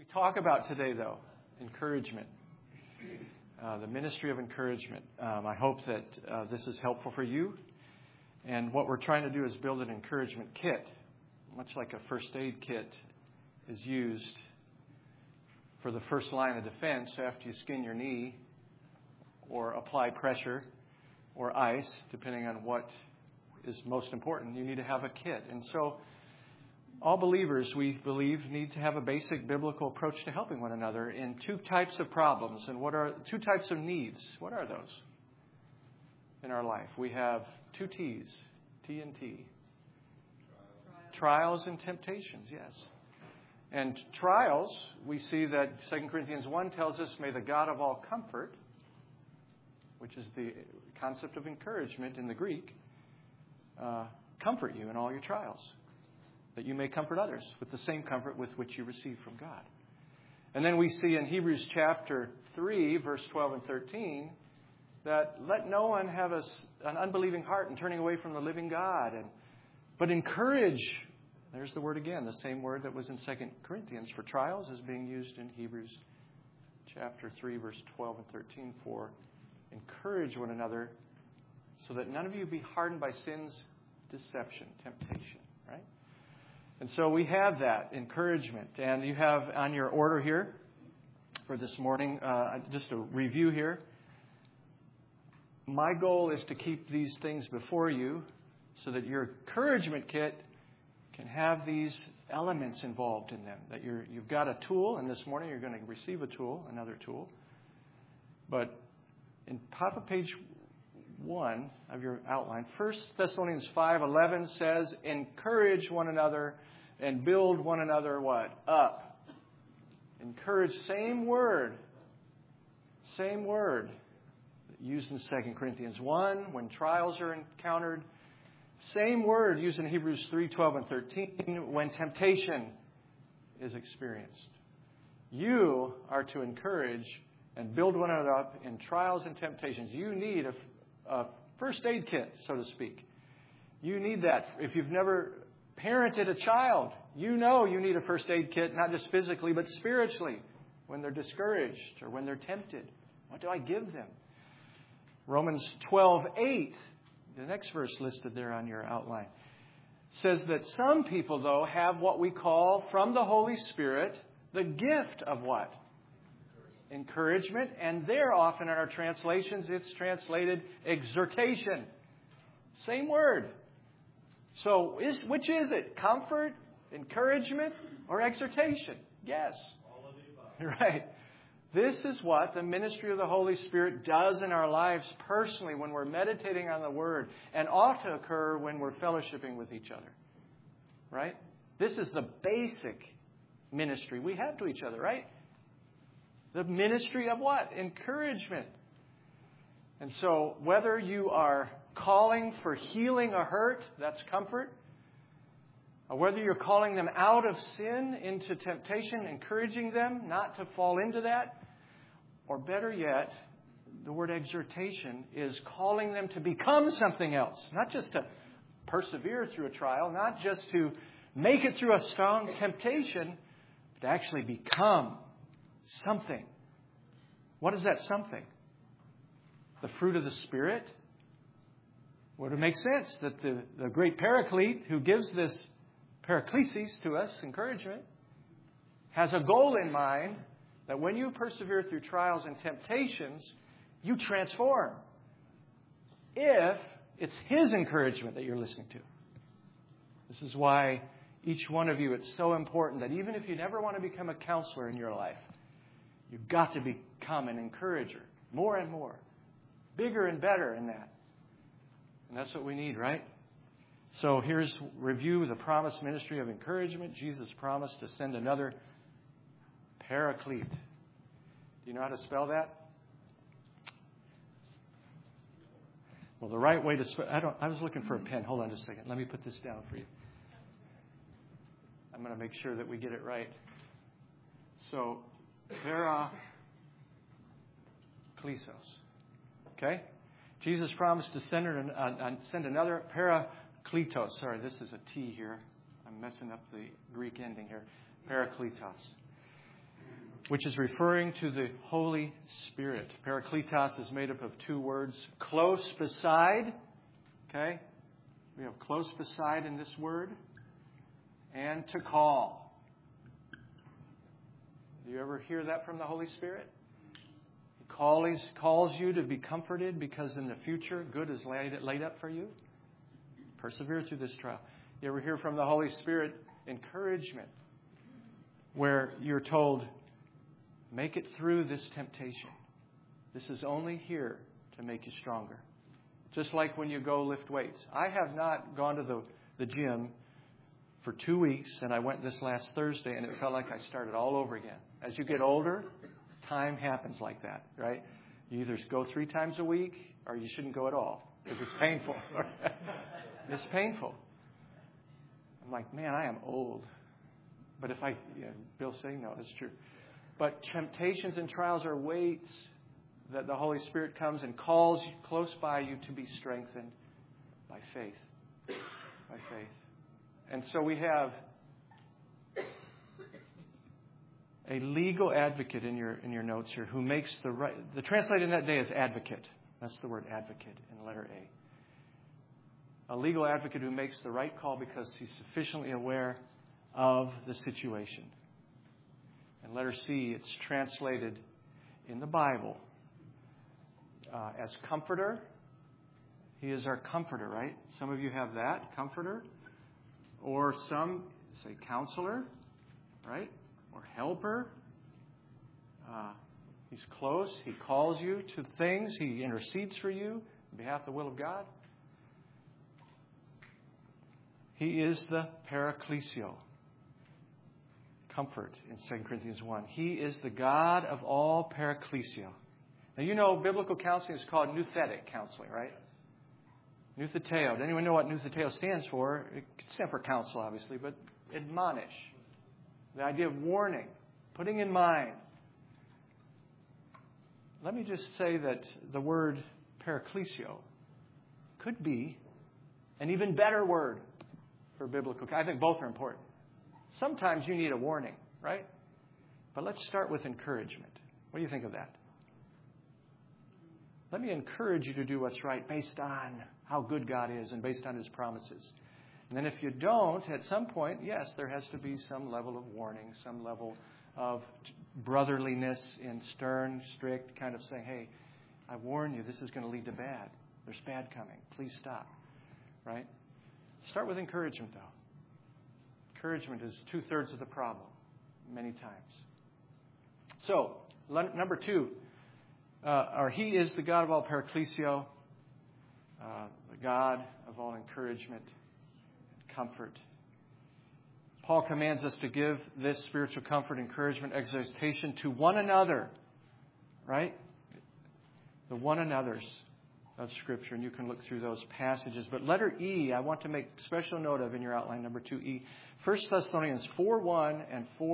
We talk about today, though, encouragement, the ministry of encouragement. I hope that this is helpful for you. And what we're trying to do is build an encouragement kit, much like a first aid kit is used for the first line of defense after you skin your knee or apply pressure or ice, depending on what is most important. You need to have a kit. And so all believers, we believe, need to have a basic biblical approach to helping one another in two types of problems. And what are two types of needs? What are those in our life? We have two T's, T and T. Trials and temptations, yes. And trials, we see that 2 Corinthians 1 tells us, may the God of all comfort, which is the concept of encouragement in the Greek, comfort you in all your trials, that you may comfort others with the same comfort with which you receive from God. And then we see in Hebrews chapter 3, verse 12 and 13, that let no one have an unbelieving heart and turning away from the living God, but encourage. There's the word again, the same word that was in 2 Corinthians for trials is being used in Hebrews chapter 3, verse 12 and 13 for encourage one another so that none of you be hardened by sin's deception, temptation, right? And so we have that encouragement. And you have on your order here for this morning, just a review here. My goal is to keep these things before you so that your encouragement kit can have these elements involved in them. That you've got a tool, and this morning you're going to receive a tool, another tool. But in top of page 1 of your outline, 1 Thessalonians 5:11 says, encourage one another and build one another what? Up. Encourage, same word used in 2 Corinthians 1 when trials are encountered. Same word used in Hebrews 3:12 and 13 when temptation is experienced. You are to encourage and build one another up in trials and temptations. You need a first aid kit, so to speak. You need that. If you've never parented a child, you know you need a first aid kit, not just physically, but spiritually, when they're discouraged or when they're tempted. What do I give them? Romans 12:8, the next verse listed there on your outline, says that some people, though, have what we call from the Holy Spirit the gift of what? Encouragement. And there often in our translations, it's translated exhortation. Same word. So which is it? Comfort, encouragement, or exhortation? Yes. All of the above. Right. This is what the ministry of the Holy Spirit does in our lives personally when we're meditating on the Word, and ought to occur when we're fellowshipping with each other. Right? This is the basic ministry we have to each other, right? The ministry of what? Encouragement. And so whether you are calling for healing a hurt, that's comfort, or whether you're calling them out of sin into temptation, encouraging them not to fall into that, or better yet, the word exhortation is calling them to become something else, not just to persevere through a trial, not just to make it through a strong temptation, but to actually become something. What is that something? The fruit of the Spirit? Would it make sense that the great Paraclete who gives this paraklesis to us, encouragement, has a goal in mind that when you persevere through trials and temptations, you transform. If it's His encouragement that you're listening to. This is why each one of you, it's so important that even if you never want to become a counselor in your life, you've got to become an encourager. More and more. Bigger and better in that. And that's what we need, right? So here's review the promised ministry of encouragement. Jesus promised to send another Paraclete. Do you know how to spell that? Well, the right way to spell... I was looking for a pen. Hold on just a second. Let me put this down for you. I'm going to make sure that we get it right. So, Paracletos. Okay? Jesus promised to send another Parakletos. Sorry, this is a T here. I'm messing up the Greek ending here. Parakletos. which is referring to the Holy Spirit. Parakletos is made up of two words, close beside. Okay? We have close beside in this word. And to call. Do you ever hear that from the Holy Spirit? He calls you to be comforted because in the future good is laid up for you. Persevere through this trial. You ever hear from the Holy Spirit encouragement where you're told, make it through this temptation. This is only here to make you stronger. Just like when you go lift weights. I have not gone to the gym for 2 weeks, and I went this last Thursday, and it felt like I started all over again. As you get older, time happens like that, right? You either go 3 times a week, or you shouldn't go at all, because it's painful. It's painful. I'm like, man, I am old. But if Bill's saying no, that's true. But temptations and trials are weights that the Holy Spirit comes and calls close by you to be strengthened by faith. By faith. And so we have a legal advocate in your notes here who makes the right. The translated in that day is advocate. That's the word advocate in letter A. A legal advocate who makes the right call because he's sufficiently aware of the situation. In letter C, it's translated in the Bible as comforter. He is our comforter, right? Some of you have that, comforter. Or some say counselor, right? Or helper. He's close. He calls you to things. He intercedes for you on behalf of the will of God. He is the Parakletos. Comfort in 2 Corinthians 1. He is the God of all Parakletos. Now, you know, biblical counseling is called nouthetic counseling, right? Noutheteo. Does anyone know what noutheteo stands for? It can stand for counsel, obviously, but admonish. The idea of warning, putting in mind. Let me just say that the word Parakletos could be an even better word for biblical. I think both are important. Sometimes you need a warning, right? But let's start with encouragement. What do you think of that? Let me encourage you to do what's right based on how good God is and based on His promises. And then if you don't, at some point, yes, there has to be some level of warning, some level of brotherliness in stern, strict kind of saying, hey, I warn you, this is going to lead to bad. There's bad coming. Please stop. Right? Start with encouragement, though. Encouragement is 2/3 of the problem many times. So, number 2, He is the God of all Parakletos, the God of all encouragement and comfort. Paul commands us to give this spiritual comfort, encouragement, exhortation to one another. Right? The one another's of Scripture, and you can look through those passages. But letter E, I want to make special note of in your outline, number 2E. 1 Thessalonians 4:1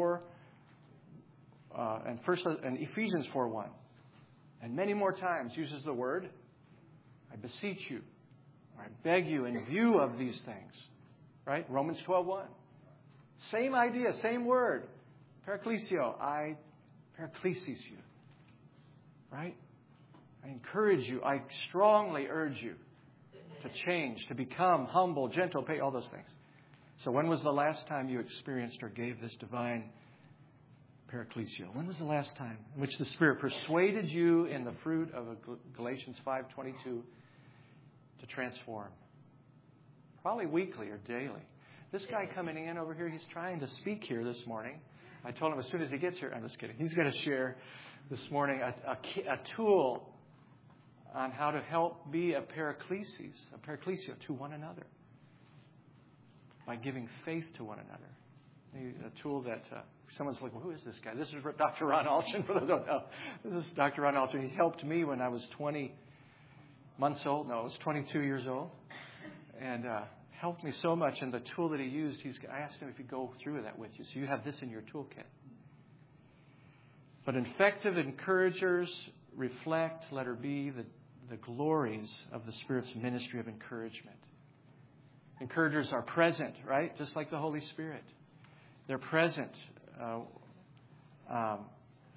and Ephesians 4:1. And many more times uses the word, I beseech you, or I beg you in view of these things. Right? Romans 12:1. Same idea, same word. Parakletos, I paraklesis you. Right? I encourage you, I strongly urge you to change, to become humble, gentle, pay all those things. So when was the last time you experienced or gave this divine Parakletos? When was the last time in which the Spirit persuaded you in the fruit of Galatians 5:22 to transform? Probably weekly or daily. This guy coming in over here, he's trying to speak here this morning. I told him as soon as he gets here, I'm just kidding. He's going to share this morning a tool on how to help be a Parakletos to one another by giving faith to one another. A tool that someone's like, well, who is this guy? This is Dr. Ron Alchin. For those who don't know, this is Dr. Ron Alchin. He helped me when I was 20 months old. No, I was 22 years old. And helped me so much. And the tool that he used, I asked him if he'd go through that with you. So you have this in your toolkit. But effective encouragers reflect, letter B, the glories of the Spirit's ministry of encouragement. Encouragers are present, right? Just like the Holy Spirit. They're present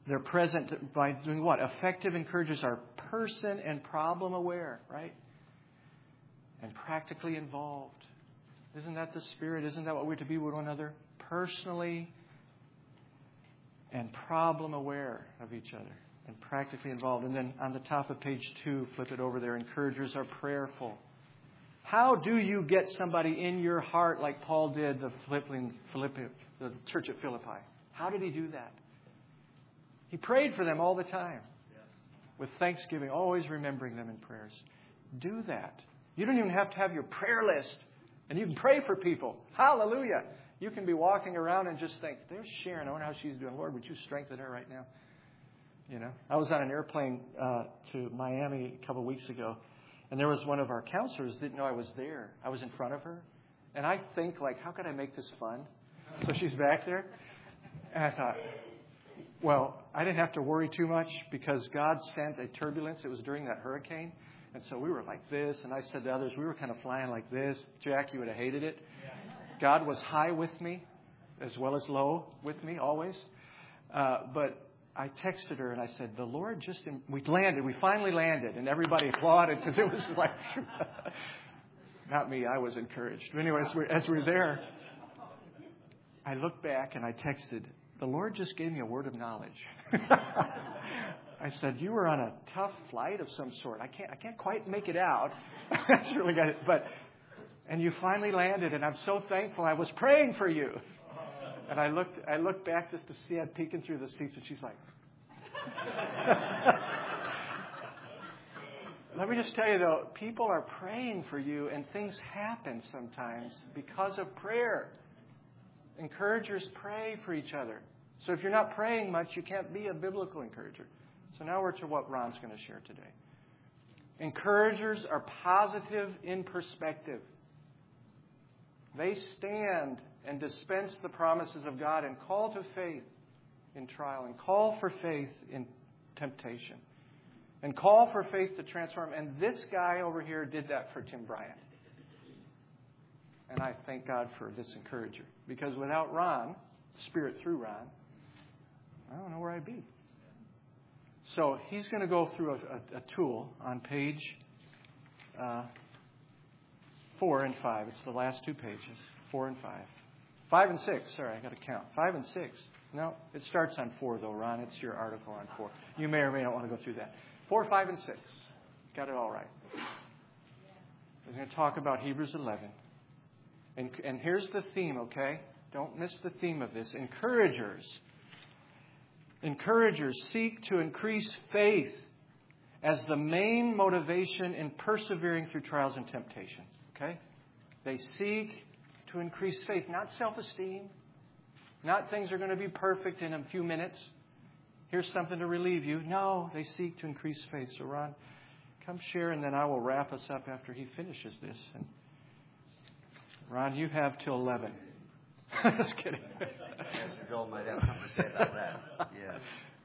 They're present by doing what? Effective encouragers are person and problem aware, right? And practically involved. Isn't that the Spirit? Isn't that what we're to be with one another? Personally and problem aware of each other and practically involved. And then on the top of page 2, flip it over there, encouragers are prayerful. How do you get somebody in your heart like Paul did the church at Philippi? How did he do that? He prayed for them all the time with thanksgiving, always remembering them in prayers. Do that. You don't even have to have your prayer list, and you can pray for people. Hallelujah. You can be walking around and just think, there's Sharon. I wonder how she's doing. Lord, would you strengthen her right now? You know, I was on an airplane to Miami a couple of weeks ago, and there was one of our counselors didn't know I was there. I was in front of her, and I think, like, how could I make this fun? So she's back there, and I thought, well, I didn't have to worry too much because God sent a turbulence. It was during that hurricane. And so we were like this. And I said to others, we were kind of flying like this. Jack, you would have hated it. God was high with me as well as low with me always. But I texted her and I said, the Lord just... We finally landed. And everybody applauded because it was like... Not me. I was encouraged. But anyway, as we're there, I looked back and I texted, the Lord just gave me a word of knowledge. I said, you were on a tough flight of some sort. I can't quite make it out. That's really good. And you finally landed, and I'm so thankful. I was praying for you. And I looked back just to see Ed peeking through the seats, and she's like, let me just tell you, though, people are praying for you, and things happen sometimes because of prayer. Encouragers pray for each other. So if you're not praying much, you can't be a biblical encourager. So now we're to what Ron's going to share today. Encouragers are positive in perspective. They stand and dispense the promises of God and call to faith in trial and call for faith in temptation and call for faith to transform. And this guy over here did that for Tim Bryant. And I thank God for this encourager. Because without Ron, Spirit through Ron, I don't know where I'd be. So he's going to go through a tool on page 4 and 5. It's the last 2 pages, 4 and 5. 5 and 6. Sorry, I got to count. 5 and 6. No, it starts on 4, though, Ron. It's your article on 4. You may or may not want to go through that. 4, 5, and 6. Got it all right. We're going to talk about Hebrews 11. And here's the theme, okay? Don't miss the theme of this. Encouragers seek to increase faith as the main motivation in persevering through trials and temptation. Okay? They seek to increase faith, not self-esteem, not things are going to be perfect in a few minutes. Here's something to relieve you. No, they seek to increase faith. So Ron, come share, and then I will wrap us up after he finishes this. And Ron, you have till 11. Just kidding. Pastor Joel might have something to say about that. Yeah.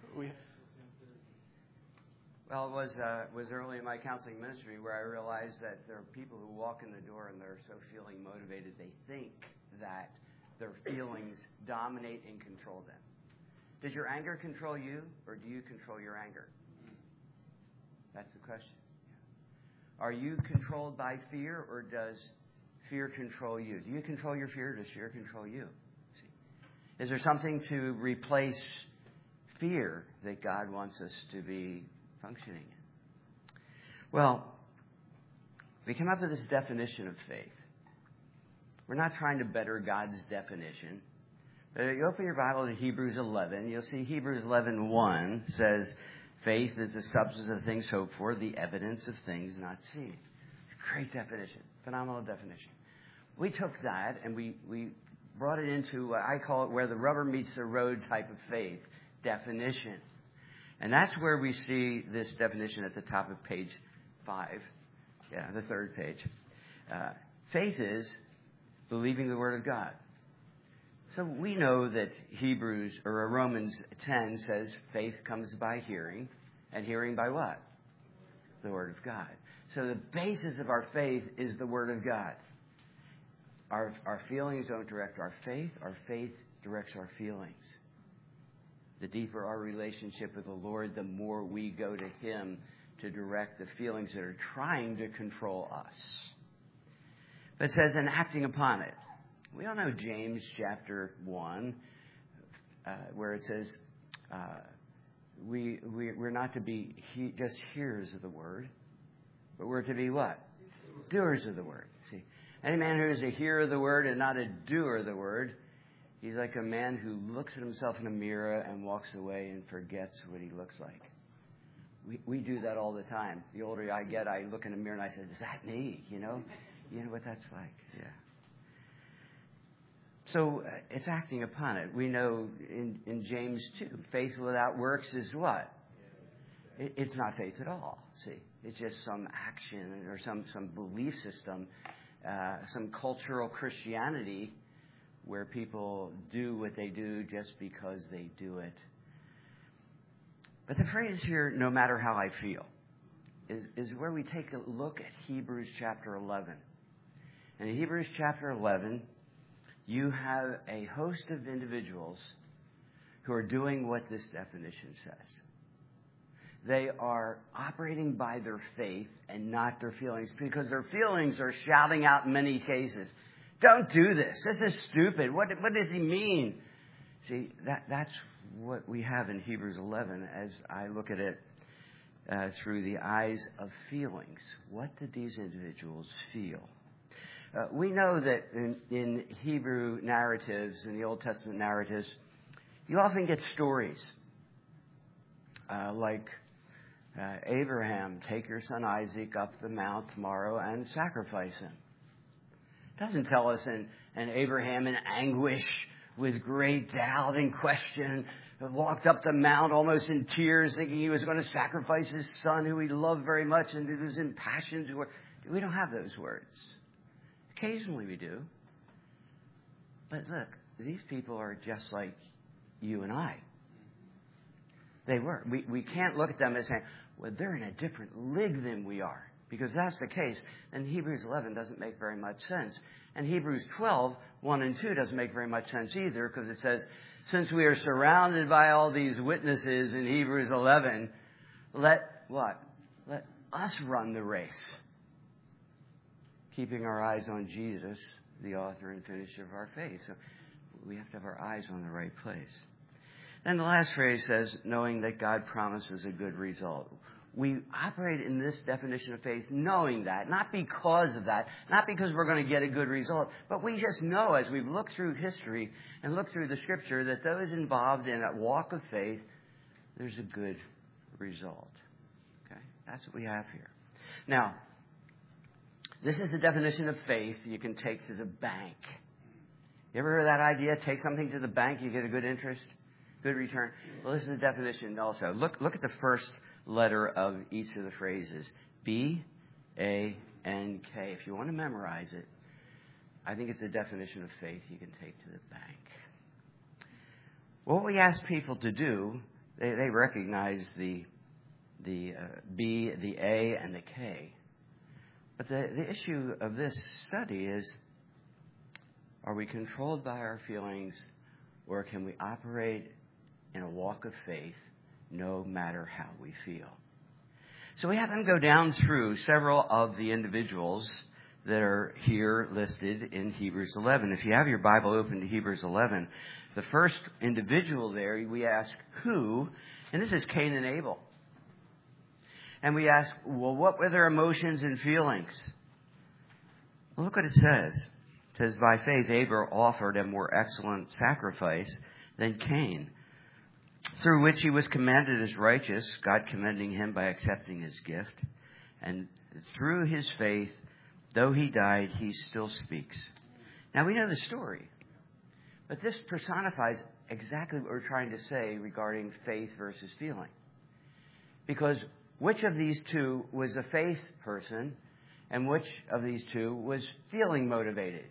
Well, it was early in my counseling ministry where I realized that there are people who walk in the door and they're so feeling motivated they think that their feelings dominate and control them. Does your anger control you, or do you control your anger? That's the question. Are you controlled by fear, or does fear control you? Do you control your fear, or does fear control you? See? Is there something to replace fear that God wants us to be functioning in? Well, we come up with this definition of faith. We're not trying to better God's definition. But if you open your Bible to Hebrews 11, you'll see Hebrews 11:1 says, faith is the substance of things hoped for, the evidence of things not seen. Great definition. Phenomenal definition. We took that and we brought it into what I call it where the rubber meets the road type of faith definition. And that's where we see this definition at the top of page 5. Yeah, the third page. Faith is believing the Word of God. So we know that Romans 10 says faith comes by hearing, and hearing by what? The Word of God. So the basis of our faith is the Word of God. Our feelings don't direct our faith directs our feelings. The deeper our relationship with the Lord, the more we go to Him to direct the feelings that are trying to control us. But it says, and acting upon it. We all know James chapter 1, where it says, we're not to be just hearers of the word, but we're to be what? Doers of the word. See, any man who is a hearer of the word and not a doer of the word, he's like a man who looks at himself in a mirror and walks away and forgets what he looks like. We do that all the time. The older I get, I look in the mirror and I say, is that me? You know what that's like. Yeah. So it's acting upon it. We know in James 2, faith without works is what? It's not faith at all. See, it's just some action or some belief system, some cultural Christianity where people do what they do just because they do it. But the phrase here, no matter how I feel, is where we take a look at Hebrews chapter 11. And in Hebrews chapter 11, you have a host of individuals who are doing what this definition says. They are operating by their faith and not their feelings, because their feelings are shouting out in many cases, don't do this. This is stupid. What does he mean? See, that's what we have in Hebrews 11 as I look at it through the eyes of feelings. What did these individuals feel? We know that in Hebrew narratives, in the Old Testament narratives, you often get stories like Abraham, take your son Isaac up the mount tomorrow and sacrifice him. It doesn't tell us and Abraham in anguish with great doubt and question walked up the mount almost in tears thinking he was going to sacrifice his son who he loved very much, and it was impassioned. We don't have those words. Occasionally we do. But look, these people are just like you and I. They were. We can't look at them as saying, well, they're in a different league than we are. Because that's the case. And Hebrews 11 doesn't make very much sense. And Hebrews 12, 1 and 2 doesn't make very much sense either, because it says, since we are surrounded by all these witnesses in Hebrews 11, let what? Let us run the race. Keeping our eyes on Jesus, the author and finisher of our faith. So we have to have our eyes on the right place. Then the last phrase says, knowing that God promises a good result. We operate in this definition of faith knowing that, not because of that, not because we're going to get a good result, but we just know as we've looked through history and looked through the Scripture that those involved in a walk of faith, there's a good result. Okay? That's what we have here. Now, this is a definition of faith you can take to the bank. You ever heard that idea? Take something to the bank, you get a good interest, good return. Well, this is a definition also. Look at the first letter of each of the phrases. B, A, N, K. If you want to memorize it, I think it's a definition of faith you can take to the bank. What we ask people to do, they recognize the B, the A, and the K. But the issue of this study is, are we controlled by our feelings, or can we operate in a walk of faith no matter how we feel? So we have them go down through several of the individuals that are here listed in Hebrews 11. If you have your Bible open to Hebrews 11, the first individual there, we ask who, and this is Cain and Abel. And we ask, well, what were their emotions and feelings? Well, look what it says. It says, by faith, Abel offered a more excellent sacrifice than Cain, through which he was commended as righteous, God commending him by accepting his gift. And through his faith, though he died, he still speaks. Now, we know the story. But this personifies exactly what we're trying to say regarding faith versus feeling. Because which of these two was a faith person, and which of these two was feeling motivated?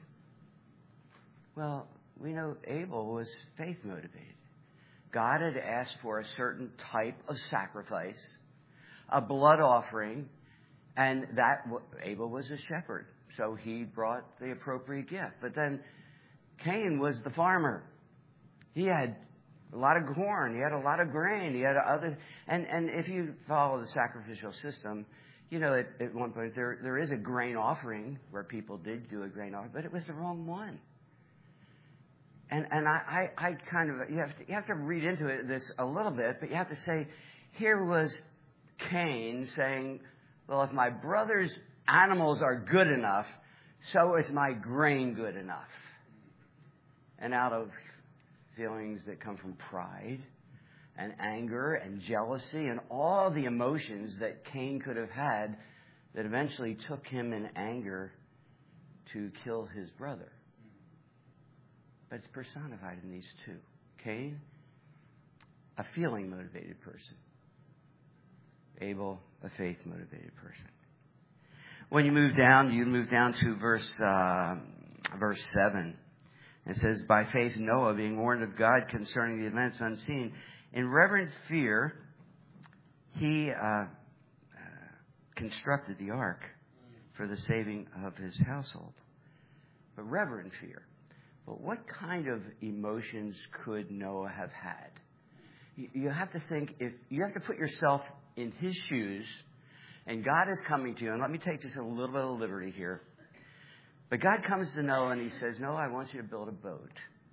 Well, we know Abel was faith motivated. God had asked for a certain type of sacrifice, a blood offering, and that Abel was a shepherd, so he brought the appropriate gift. But then Cain was the farmer. He had a lot of corn. He had a lot of grain. He had other, and if you follow the sacrificial system, you know, at one point there is a grain offering where people did do a grain offering, but it was the wrong one. And I kind of, you have to read into this a little bit, but you have to say, here was Cain saying, well, if my brother's animals are good enough, so is my grain good enough. And out of feelings that come from pride and anger and jealousy and all the emotions that Cain could have had that eventually took him in anger to kill his brother. But it's personified in these two. Cain, a feeling-motivated person. Abel, a faith-motivated person. When you move down to verse 7. It says, by faith Noah, being warned of God concerning the events unseen, in reverent fear, he constructed the ark for the saving of his household. But reverent fear. But what kind of emotions could Noah have had? You have to think, if you have to put yourself in his shoes, and God is coming to you, and let me take just a little bit of liberty here. But God comes to Noah and he says, Noah, I want you to build a boat.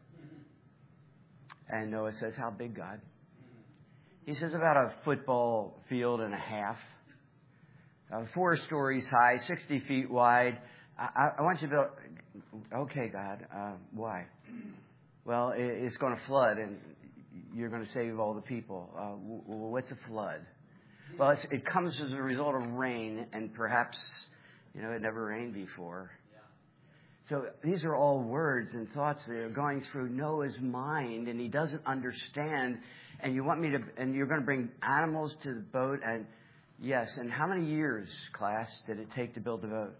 And Noah says, how big, God? He says, about a football field and a half, 4 stories high, 60 feet wide. I want you to build. Okay, God, why? Well, it's going to flood and you're going to save all the people. What's a flood? Well, it comes as a result of rain, and perhaps, you know, it never rained before. So these are all words and thoughts that are going through Noah's mind, and he doesn't understand. And you want me to, and you're going to bring animals to the boat, and yes. And how many years, class, did it take to build the boat?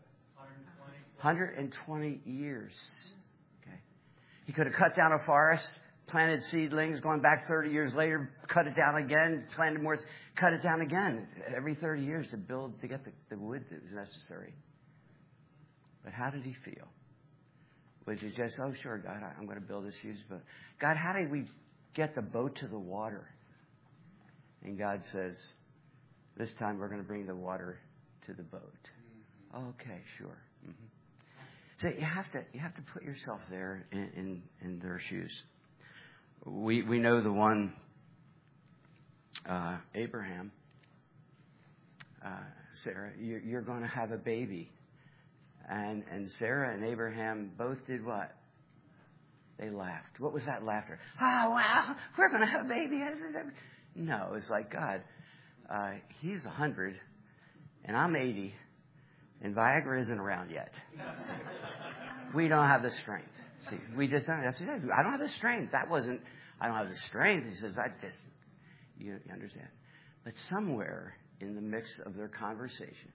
120 years. Okay. He could have cut down a forest, planted seedlings, going back 30 years later, cut it down again, planted more, cut it down again every 30 years to get the wood that was necessary. But how did he feel? Was it just, oh, sure, God, I'm going to build this huge boat. God, how did we get the boat to the water? And God says, this time we're going to bring the water to the boat. Mm-hmm. Okay, sure. Mm-hmm. So you have to put yourself there in their shoes. We know the one, Abraham, Sarah, you're going to have a baby. And Sarah and Abraham both did what? They laughed. What was that laughter? Oh, wow, we're going to have a baby. No, it's like, God, he's 100 and I'm 80 and Viagra isn't around yet. We don't have the strength. See, we just don't. That's what he said. I don't have the strength. I don't have the strength. He says, you understand. But somewhere in the mix of their conversation,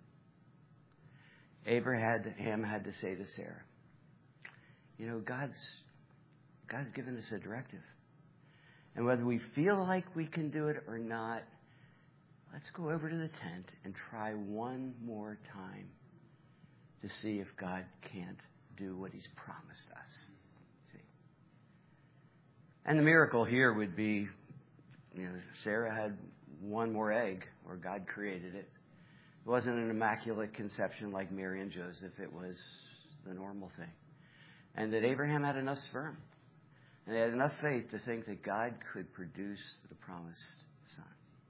Abraham had to say to Sarah, you know, God's given us a directive. And whether we feel like we can do it or not, let's go over to the tent and try one more time to see if God can't do what he's promised us. See? And the miracle here would be, you know, Sarah had one more egg, or God created it. It wasn't an immaculate conception like Mary and Joseph. It was the normal thing. And that Abraham had enough sperm. And they had enough faith to think that God could produce the promised son.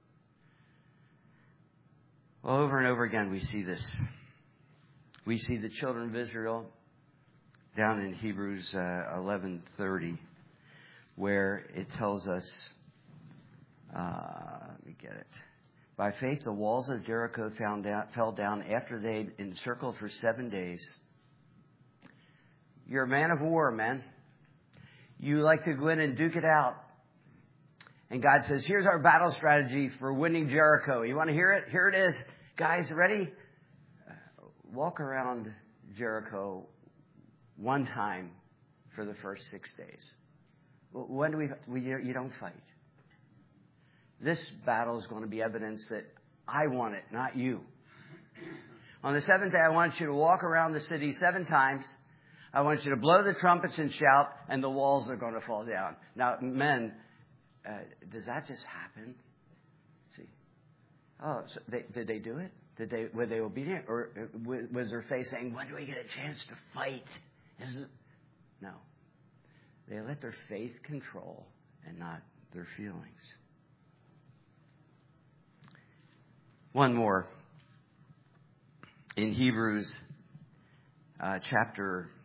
Well, over and over again, we see this. We see the children of Israel down in Hebrews 11:30, where it tells us, let me get it. By faith, the walls of Jericho fell down after they'd encircled for 7 days. You're a man of war, man. You like to go in and duke it out. And God says, here's our battle strategy for winning Jericho. You want to hear it? Here it is. Guys, ready? Walk around Jericho one time for the first 6 days. When do you don't fight. This battle is going to be evidence that I want it, not you. On the 7th day, I want you to walk around the city 7 times. I want you to blow the trumpets and shout, and the walls are going to fall down. Now, men, does that just happen? See, oh, so did they do it? Were they obedient, or was their faith saying, "When do we get a chance to fight?" No, they let their faith control and not their feelings. One more. In Hebrews chapter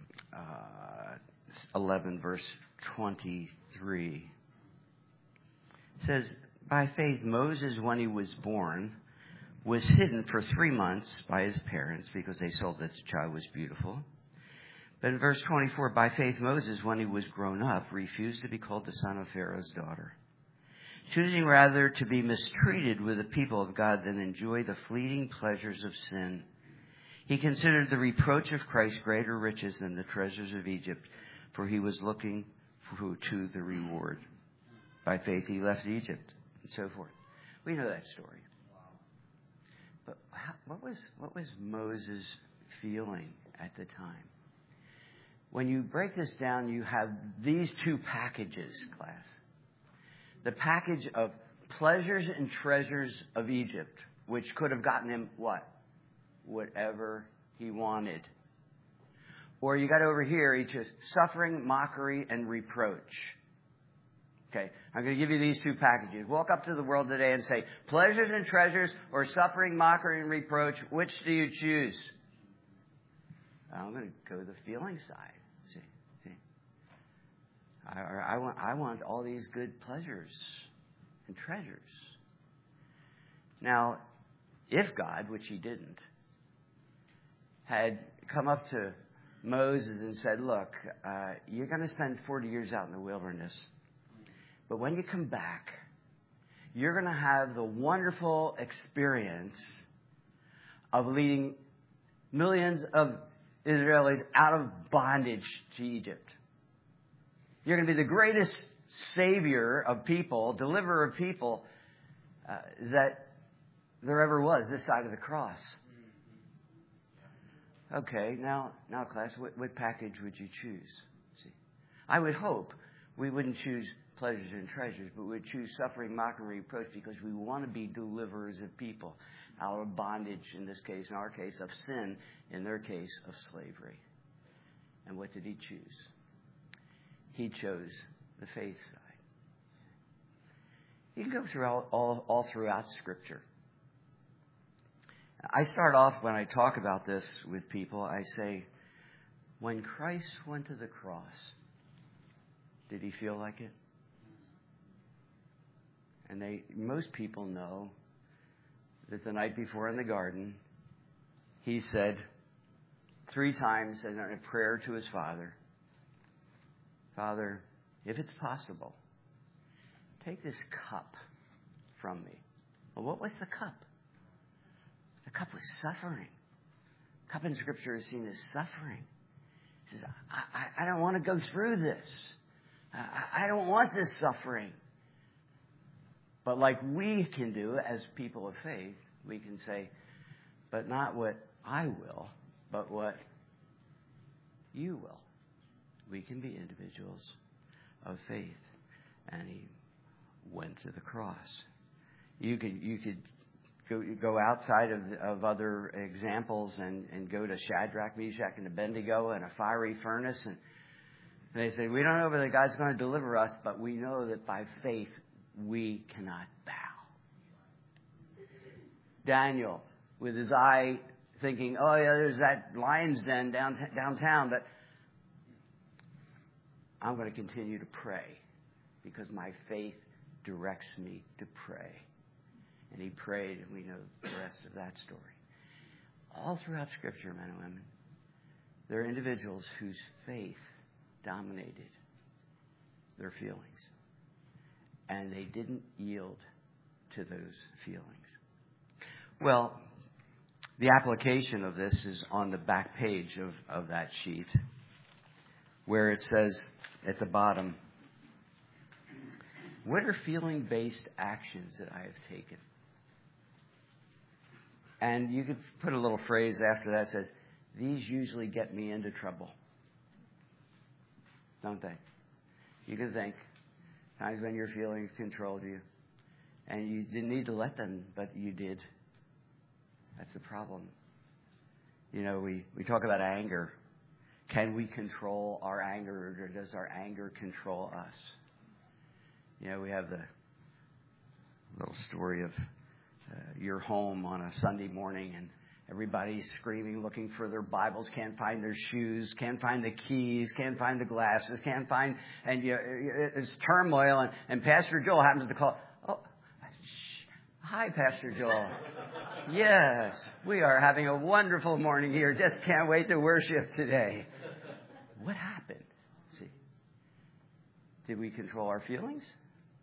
11, verse 23, it says, "By faith Moses, when he was born, was hidden for 3 months by his parents because they saw that the child was beautiful." But in verse 24, "By faith Moses, when he was grown up, refused to be called the son of Pharaoh's daughter, choosing rather to be mistreated with the people of God than enjoy the fleeting pleasures of sin. He considered the reproach of Christ greater riches than the treasures of Egypt, for he was looking to the reward. By faith he left Egypt," and so forth. We know that story. But what was Moses feeling at the time? When you break this down, you have these two packages, class. The package of pleasures and treasures of Egypt, which could have gotten him what? Whatever he wanted. Or you got over here, he chose suffering, mockery, and reproach. Okay, I'm going to give you these two packages. Walk up to the world today and say, pleasures and treasures or suffering, mockery, and reproach, which do you choose? I'm going to go the feeling side. See? I want all these good pleasures and treasures. Now, if God, which he didn't, had come up to Moses and said, look, you're going to spend 40 years out in the wilderness. But when you come back, you're going to have the wonderful experience of leading millions of Israelis out of bondage to Egypt. You're going to be the greatest savior of people, deliverer of people that there ever was this side of the cross. Okay, now, class, what package would you choose? See, I would hope we wouldn't choose pleasures and treasures, but we'd choose suffering, mockery, reproach because we want to be deliverers of people out of bondage, in this case, in our case, of sin, in their case, of slavery. And what did he choose? He chose the faith side. You can go through all throughout Scripture. I start off when I talk about this with people, I say, when Christ went to the cross, did he feel like it? And most people know that the night before in the garden, he said 3 times in a prayer to his Father, Father, if it's possible, take this cup from me. Well, what was the cup? The cup was suffering. The cup in Scripture is seen as suffering. He says, I don't want to go through this. I don't want this suffering. But like we can do as people of faith, we can say, but not what I will, but what you will. We can be individuals of faith. And he went to the cross. You could go outside of other examples and go to Shadrach, Meshach, and Abednego in a fiery furnace. And they say, we don't know whether God's going to deliver us, but we know that by faith we cannot bow. Daniel, with his eye thinking, oh yeah, there's that lion's den downtown, but I'm going to continue to pray because my faith directs me to pray. And he prayed, and we know the rest of that story. All throughout Scripture, men and women, there are individuals whose faith dominated their feelings. And they didn't yield to those feelings. Well, the application of this is on the back page of that sheet, where it says at the bottom, what are feeling-based actions that I have taken? And you could put a little phrase after that that says, these usually get me into trouble. Don't they? You can think, Times when your feelings controlled you. And you didn't need to let them, but you did. That's the problem. You know, we talk about anger. Can we control our anger, or does our anger control us? You know, we have the little story of your home on a Sunday morning, and everybody's screaming, looking for their Bibles, can't find their shoes, can't find the keys, can't find the glasses, can't find, and it's turmoil, and Pastor Joel happens to call. Oh, hi, Pastor Joel. Yes, we are having a wonderful morning here. Just can't wait to worship today. What happened? See, did we control our feelings?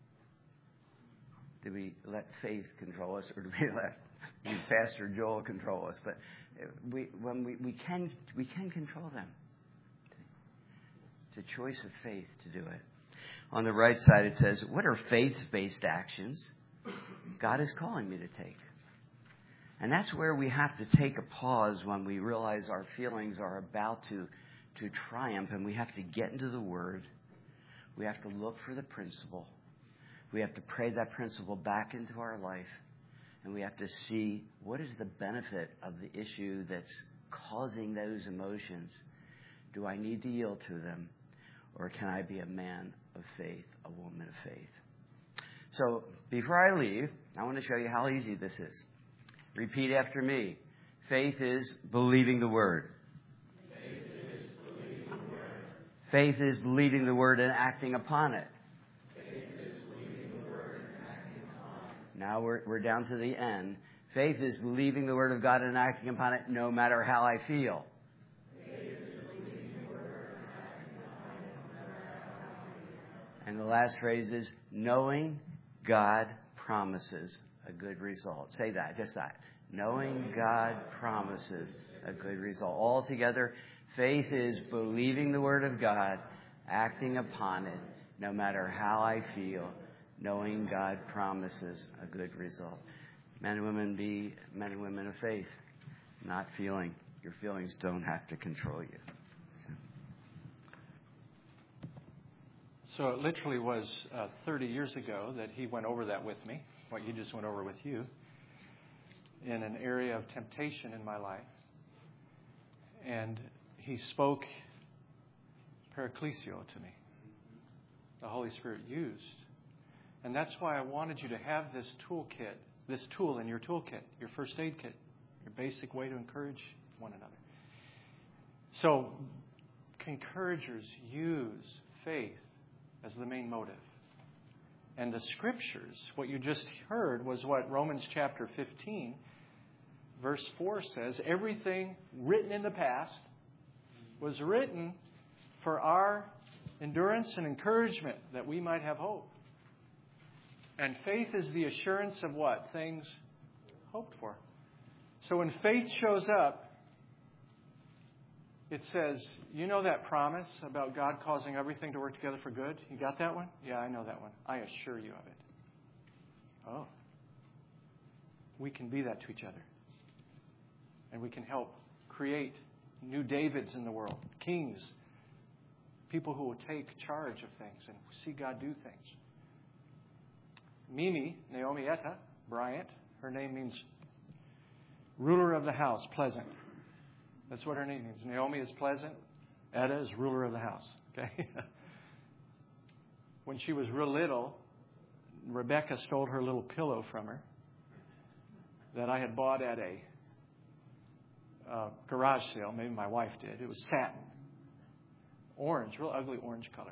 Did we let faith control us, or did we let Pastor Joel control us? But we can control them. It's a choice of faith to do it. On the right side, it says, what are faith-based actions God is calling me to take? And that's where we have to take a pause when we realize our feelings are about to triumph, and we have to get into the Word. We have to look for the principle. We have to pray that principle back into our life. And we have to see what is the benefit of the issue that's causing those emotions. Do I need to yield to them? Or can I be a man of faith, a woman of faith? So before I leave, I want to show you how easy this is. Repeat after me. Faith is believing the Word. Faith is believing the Word and acting upon it. Now we're down to the end. Faith is believing the Word of God and acting upon it no matter how I feel. And the last phrase is knowing God promises a good result. Say that, just that. Knowing God promises a good result. All together, faith is believing the Word of God, acting upon it no matter how I feel. Knowing God promises a good result. Men and women, be men and women of faith, not feeling. Your feelings don't have to control you. So it literally was 30 years ago that he went over that with me, what you just went over with you, in an area of temptation in my life. And he spoke Paraclesio to me. The Holy Spirit used. And that's why I wanted you to have this toolkit, this tool in your toolkit, your first aid kit, your basic way to encourage one another. So, encouragers use faith as the main motive. And the Scriptures, what you just heard was what Romans chapter 15, verse 4 says, everything written in the past was written for our endurance and encouragement, that we might have hope. And faith is the assurance of what? Things hoped for. So when faith shows up, it says, you know that promise about God causing everything to work together for good? You got that one? Yeah, I know that one. I assure you of it. Oh. We can be that to each other. And we can help create new Davids in the world, kings, people who will take charge of things and see God do things. Mimi, Naomi Etta Bryant, her name means ruler of the house, pleasant. That's what her name means. Naomi is pleasant. Etta is ruler of the house. Okay. When she was real little, Rebecca stole her little pillow from her that I had bought at a garage sale. Maybe my wife did. It was satin. Orange, real ugly orange color.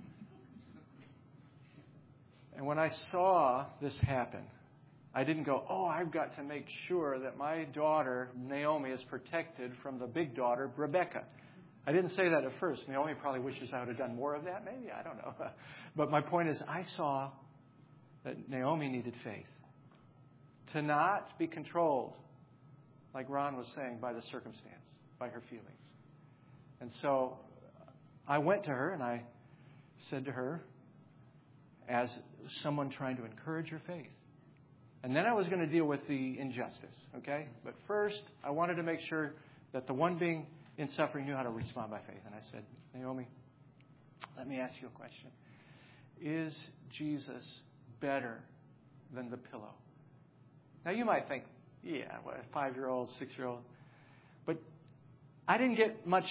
And when I saw this happen, I didn't go, oh, I've got to make sure that my daughter, Naomi, is protected from the big daughter, Rebecca. I didn't say that at first. Naomi probably wishes I would have done more of that. Maybe, I don't know. But my point is, I saw that Naomi needed faith. To not be controlled, like Ron was saying, by the circumstance, by her feelings. And so I went to her and I said to her, as someone trying to encourage her faith. And then I was going to deal with the injustice, okay? But first, I wanted to make sure that the one being in suffering knew how to respond by faith. And I said, Naomi, let me ask you a question. is Jesus better than the pillow? Now, you might think, yeah, what, a 5-year-old, 6-year-old. But I didn't get much,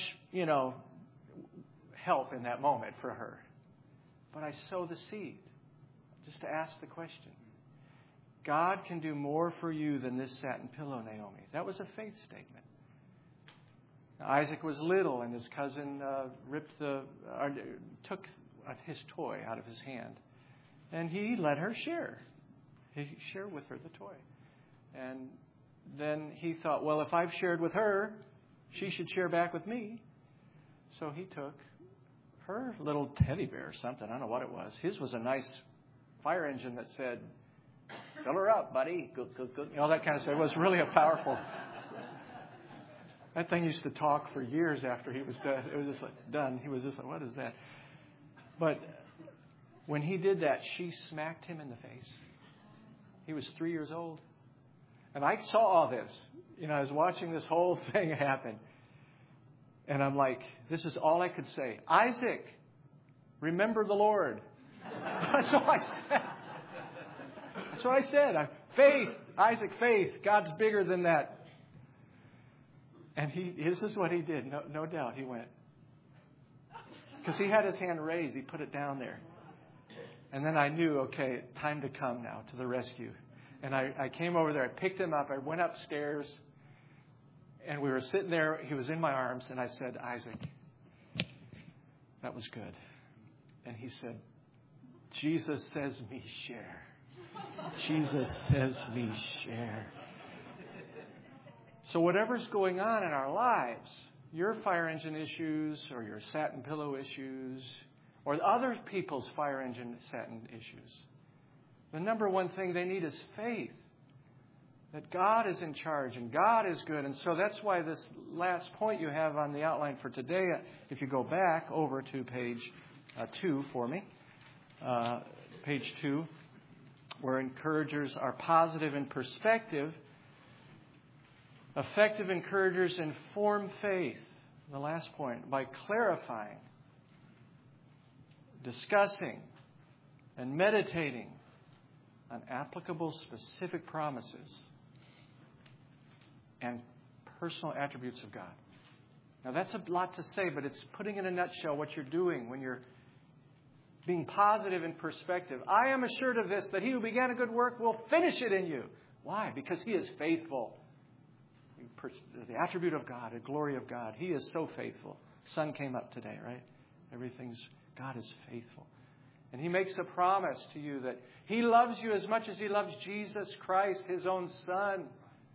help in that moment for her. But I sowed the seed just to ask the question. God can do more for you than this satin pillow, Naomi. That was a faith statement. Now, Isaac was little, and his cousin took his toy out of his hand. And he let her share. He shared with her the toy. And then he thought, well, if I've shared with her, she should share back with me. So he took her little teddy bear or something. I don't know what it was. His was a nice fire engine that said, fill her up, buddy. Good, good, good. That kind of stuff. It was really a powerful. That thing used to talk for years after he was done. It was just like done. He was just like, what is that? But when he did that, she smacked him in the face. He was 3 years old. And I saw all this. I was watching this whole thing happen. And I'm like, this is all I could say. Isaac, remember the Lord. That's all I said. That's what I said. Faith, Isaac, faith. God's bigger than that. And this is what he did. No doubt he went. Because he had his hand raised. He put it down there. And then I knew, okay, time to come now to the rescue. And I came over there. I picked him up. I went upstairs. And we were sitting there. He was in my arms. And I said, Isaac, that was good. And he said, Jesus says me share. Jesus says me share. So whatever's going on in our lives, your fire engine issues or your satin pillow issues or other people's fire engine satin issues, the number one thing they need is faith. That God is in charge and God is good. And so that's why this last point you have on the outline for today, if you go back over to page 2 for me, page 2, where encouragers are positive in perspective, effective encouragers inform faith. The last point, by clarifying, discussing, and meditating on applicable specific promises and personal attributes of God. Now, that's a lot to say, but it's putting in a nutshell what you're doing when you're being positive in perspective. I am assured of this, that he who began a good work will finish it in you. Why? Because he is faithful. The attribute of God, the glory of God. He is so faithful. Sun came up today, right? God is faithful. And he makes a promise to you that he loves you as much as he loves Jesus Christ, his own Son.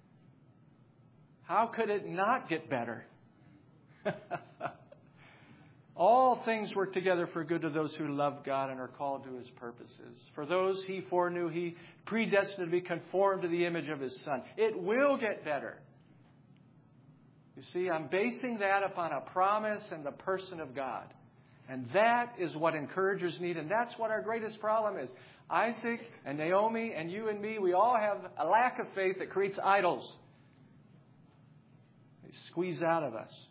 How could it not get better? All things work together for good to those who love God and are called to his purposes. For those he foreknew, he predestined to be conformed to the image of his Son. It will get better. You see, I'm basing that upon a promise and the person of God. And that is what encouragers need. And that's what our greatest problem is. Isaac and Naomi and you and me, we all have a lack of faith that creates idols. They squeeze out of us.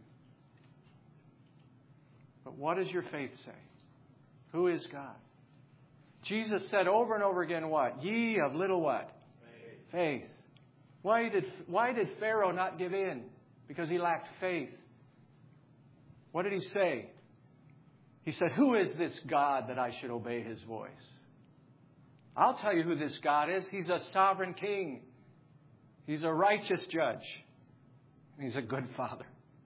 But what does your faith say? Who is God? Jesus said over and over again what? Ye of little what? Faith. Why did Pharaoh not give in? Because he lacked faith. What did he say? He said, who is this God that I should obey his voice? I'll tell you who this God is. He's a sovereign king. He's a righteous judge. He's a good father.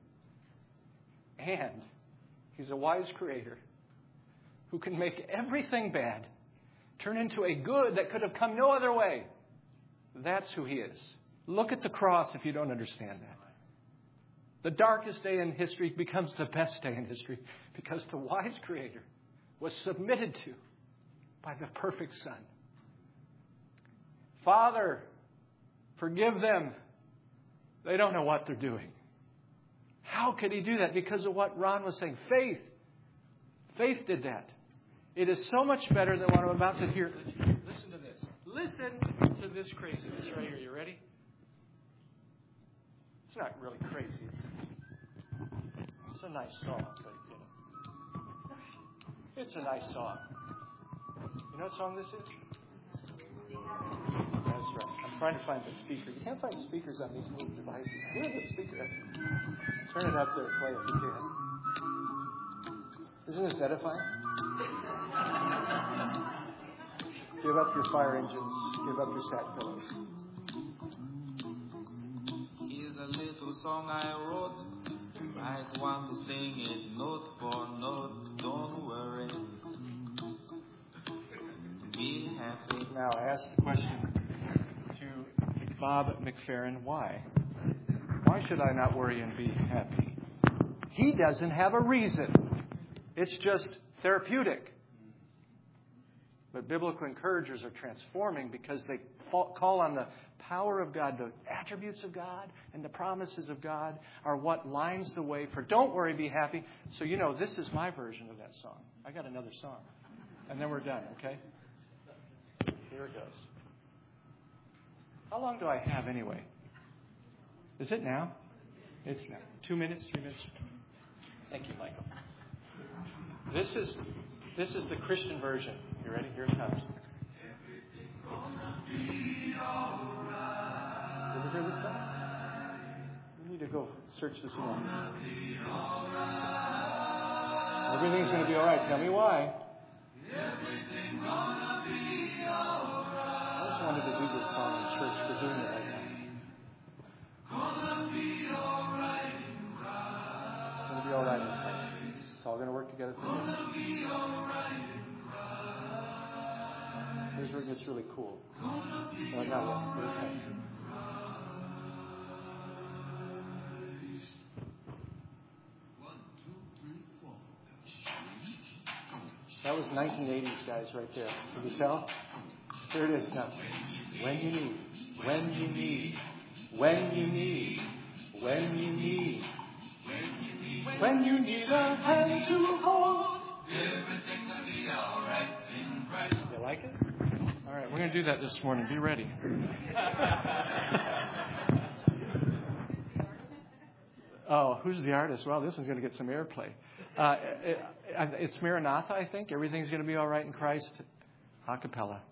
And he's a wise creator who can make everything bad turn into a good that could have come no other way. That's who he is. Look at the cross if you don't understand that. The darkest day in history becomes the best day in history because the wise creator was submitted to by the perfect Son. Father, forgive them. They don't know what they're doing. How could he do that? Because of what Ron was saying. Faith. Faith did that. It is so much better than what I'm about to hear. Listen to this. Listen to this craziness right here. You ready? It's not really crazy. It's a nice song, but it's a nice song. You know what song this is? That's right. I'm trying to find the speaker. You can't find speakers on these little devices. Where's the speaker? Turn it up there, play if you can. Isn't this edifying? Give up your fire engines. Give up your satin pillows. Here's a little song I wrote. You might want to sing it note for note. Don't worry. Be happy. Now, I asked the question to Bob McFerrin, why? Why should I not worry and be happy? He doesn't have a reason. It's just therapeutic. But biblical encouragers are transforming because they call on the power of God. The attributes of God and the promises of God are what lines the way for don't worry, be happy. So, this is my version of that song. I got another song. And then we're done, okay? Here it goes. How long do I have anyway? Is it now? It's now. 2 minutes, 3 minutes? Thank you, Michael. This is the Christian version. You ready? Here it comes. Ever hear this song? You need to go search this one. Everything's going to be all right. Tell me why. I just wanted to do this song in church. We're doing it right now. It's going to be all right in Christ. It's all going to work together for you. Here's where it gets really cool. Well, not yet. Here it comes. That was 1980s, guys, right there. Can you tell? Here it is now. When you need, when you need, when you need, when you need, when you need a hand to hold, everything will be all right in Christ. You like it? All right, we're going to do that this morning. Be ready. Oh, who's the artist? Well, this one's going to get some airplay. It's Maranatha, I think. Everything's going to be all right in Christ. A cappella.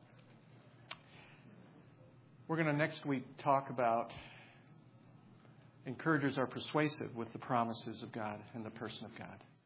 We're going to next week talk about encouragers are persuasive with the promises of God and the person of God.